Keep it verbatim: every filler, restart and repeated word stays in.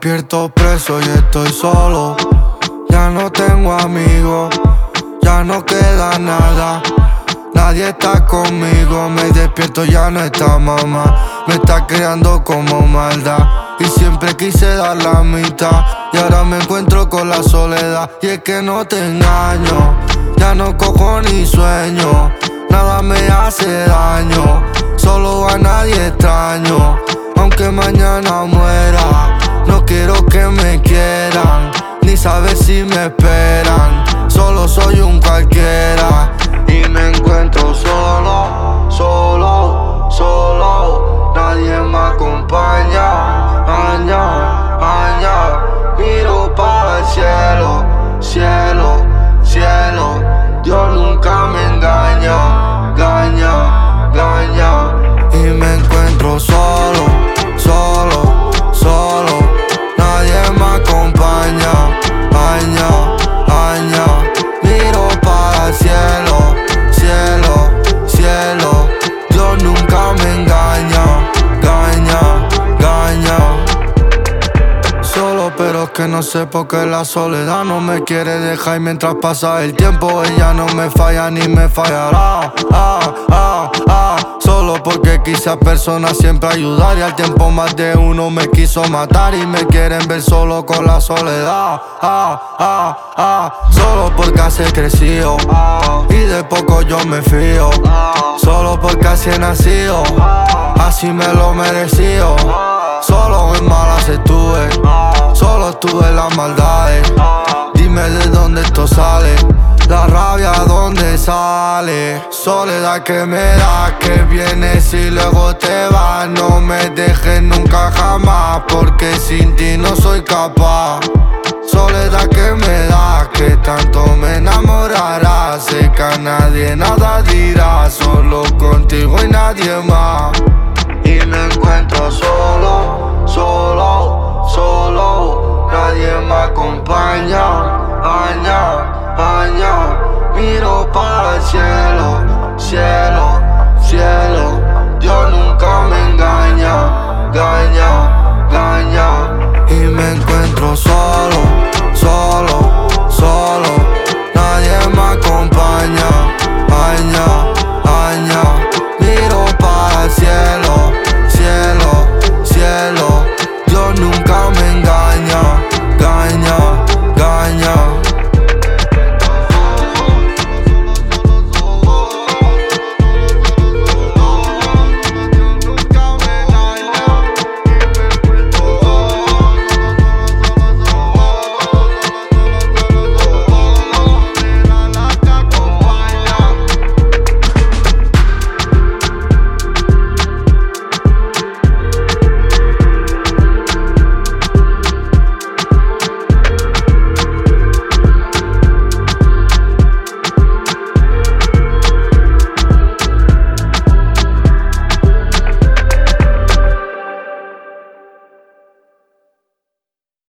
despierto preso y estoy solo. Ya no tengo amigos, ya no queda nada. Nadie está conmigo, me despierto, ya no está mamá. Me está creando como maldad y siempre quise dar la mitad. Y ahora me encuentro con la soledad. Y es que no te engaño, ya no cojo ni sueño. Nada me hace daño, solo a nadie extraño. Aunque mañana muera, no quiero que me quieran, ni saber si me esperan. Solo soy un cualquiera y me encuentro solo, solo, solo. Nadie me acompaña, aña, aña. Miro para el cielo, cielo, cielo. Dios nunca me engaña, engaña, engaña. Y me encuentro solo, solo, solo. Nadie me acompaña, aña, aña. Miro para el cielo, cielo, cielo. Dios nunca me engaña, engaña, engaña. Solo pero es que no sé por qué la soledad no me quiere dejar. Y mientras pasa el tiempo ella no me falla ni me fallará. Ah, ah, ah. Solo porque quise a personas siempre ayudar. Y al tiempo más de uno me quiso matar. Y me quieren ver solo con la soledad. Ah, ah, ah. Solo porque así he crecido y de poco yo me fío. Solo porque así he nacido, así me lo mereció. Solo en malas estuve, solo estuve en las maldades. Dime de dónde esto sale, la rabia dónde sale. Soledad que me da, que vienes y luego te vas. No me dejes nunca jamás, porque sin ti no soy capaz. Soledad que me da, que tanto me enamorará. Sé que a nadie nada dirá, solo contigo y nadie más. Y me encuentro solo, solo, solo. Nadie me acompaña, aña, aña. Miro para el cielo, cielo.